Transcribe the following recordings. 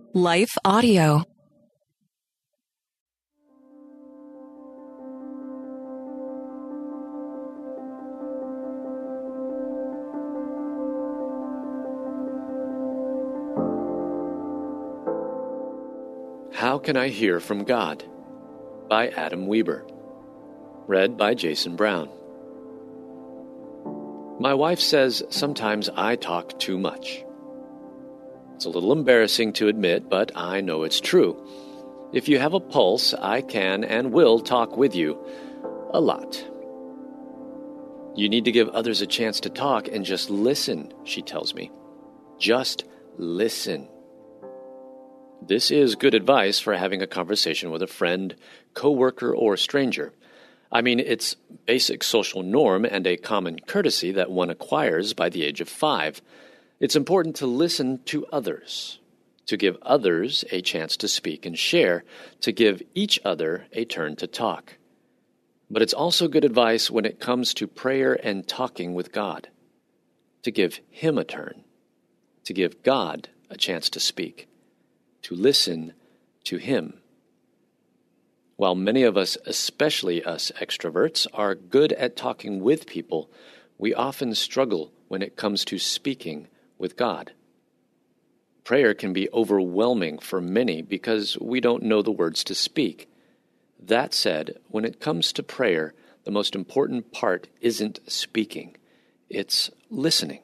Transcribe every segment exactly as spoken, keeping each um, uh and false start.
Life Audio. How Can I Hear from God? By Adam Weber. Read by Jason Brown. My wife says sometimes I talk too much. It's a little embarrassing to admit, but I know it's true. If you have a pulse, I can and will talk with you a lot. You need to give others a chance to talk and just listen, she tells me. Just listen. This is good advice for having a conversation with a friend, coworker, or stranger. I mean, it's basic social norm and a common courtesy that one acquires by the age of five. It's important to listen to others, to give others a chance to speak and share, to give each other a turn to talk. But it's also good advice when it comes to prayer and talking with God, to give Him a turn, to give God a chance to speak, to listen to Him. While many of us, especially us extroverts, are good at talking with people, we often struggle when it comes to speaking with God. Prayer can be overwhelming for many because we don't know the words to speak. That said, when it comes to prayer, the most important part isn't speaking, it's listening.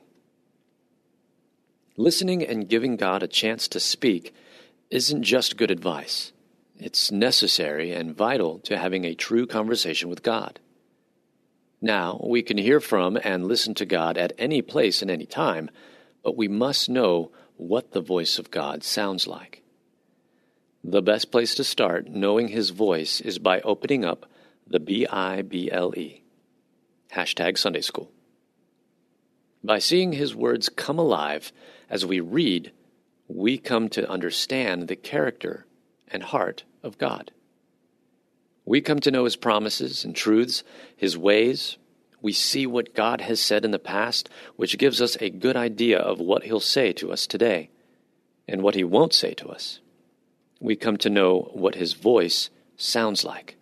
Listening and giving God a chance to speak isn't just good advice. It's necessary and vital to having a true conversation with God. Now, we can hear from and listen to God at any place and any time, but we must know what the voice of God sounds like. The best place to start knowing His voice is by opening up the Bible, hashtag Sunday School. By seeing His words come alive as we read, we come to understand the character and heart of God. We come to know His promises and truths, His ways. We see what God has said in the past, which gives us a good idea of what He'll say to us today and what He won't say to us. We come to know what His voice sounds like.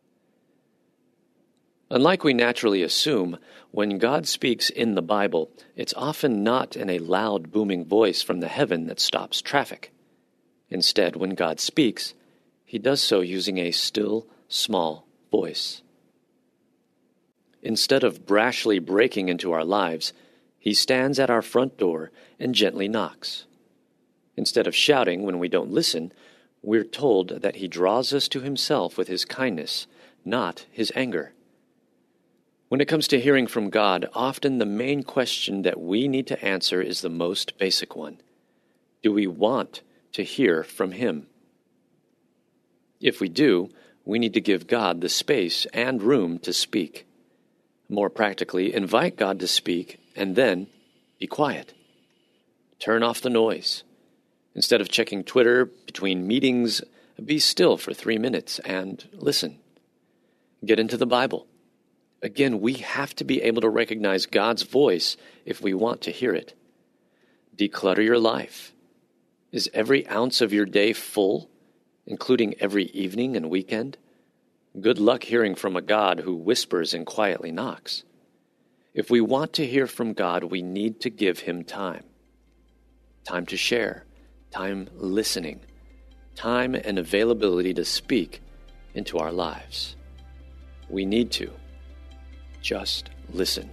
Unlike we naturally assume, when God speaks in the Bible, it's often not in a loud, booming voice from the heaven that stops traffic. Instead, when God speaks, He does so using a still, small voice. Instead of brashly breaking into our lives, He stands at our front door and gently knocks. Instead of shouting when we don't listen, we're told that He draws us to Himself with His kindness, not His anger. When it comes to hearing from God, often the main question that we need to answer is the most basic one. Do we want to hear from Him? If we do, we need to give God the space and room to speak. More practically, invite God to speak and then be quiet. Turn off the noise. Instead of checking Twitter between meetings, be still for three minutes and listen. Get into the Bible. Again, we have to be able to recognize God's voice if we want to hear it. Declutter your life. Is every ounce of your day full, including every evening and weekend? Good luck hearing from a God who whispers and quietly knocks. If we want to hear from God, we need to give Him time. Time to share, time listening, time and availability to speak into our lives. We need to just listen.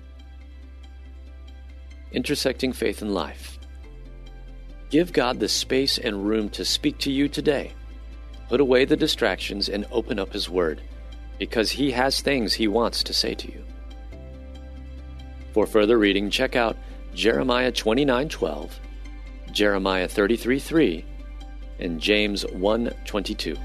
Intersecting faith and life. Give God the space and room to speak to you today. Put away the distractions and open up His Word, because He has things He wants to say to you. For further reading, check out Jeremiah twenty-nine twelve, Jeremiah thirty-three three, and James one twenty-two.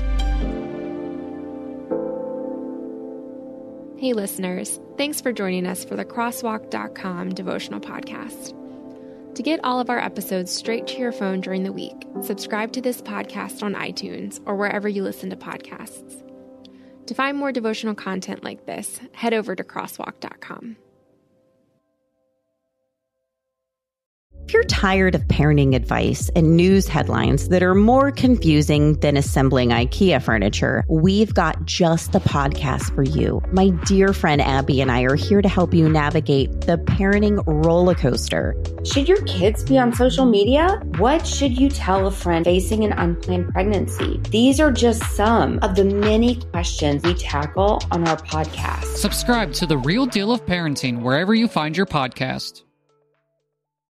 Hey listeners, thanks for joining us for the crosswalk dot com devotional podcast. To get all of our episodes straight to your phone during the week, subscribe to this podcast on iTunes or wherever you listen to podcasts. To find more devotional content like this, head over to crosswalk dot com. you're tired of parenting advice and news headlines that are more confusing than assembling IKEA furniture, we've got just the podcast for you. My dear friend Abby and I are here to help you navigate the parenting roller coaster. Should your kids be on social media? What should you tell a friend facing an unplanned pregnancy? These are just some of the many questions we tackle on our podcast. Subscribe to The Real Deal of Parenting wherever you find your podcast.